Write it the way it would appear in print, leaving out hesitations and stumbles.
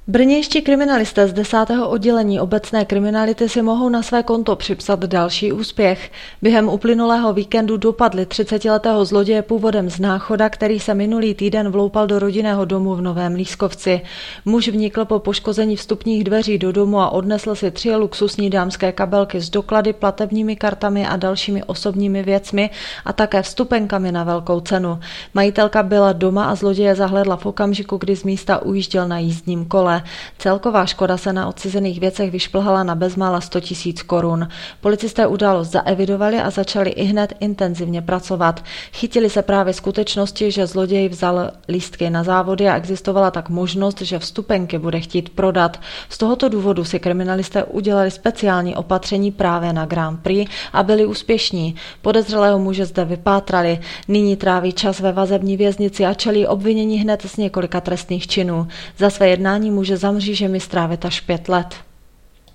Brnějští kriminalisté z 10. oddělení obecné kriminality si mohou na své konto připsat další úspěch. Během uplynulého víkendu dopadli 30letého zloděje původem z Náchoda, který se minulý týden vloupal do rodinného domu v Novém Lískovci. Muž vnikl po poškození vstupních dveří do domu a odnesl si 3 luxusní dámské kabelky s doklady, platebními kartami a dalšími osobními věcmi a také vstupenkami na velkou cenu. Majitelka byla doma a zloděje zahlédla v okamžiku, kdy z místa ujížděl na jízdním kole. Celková škoda se na odcizených věcech vyšplhala na bezmála 100 000 korun. Policisté událost zaevidovali a začali ihned intenzivně pracovat. Chytili se právě skutečnosti, že zloděj vzal lístky na závody a existovala tak možnost, že vstupenky bude chtít prodat. Z tohoto důvodu si kriminalisté udělali speciální opatření právě na Grand Prix a byli úspěšní. Podezřelého muže zde vypátrali. Nyní tráví čas ve vazební věznici a čelí obvinění hned z několika trestných činů. Za své jednání může za mřížemi strávit až 5 let.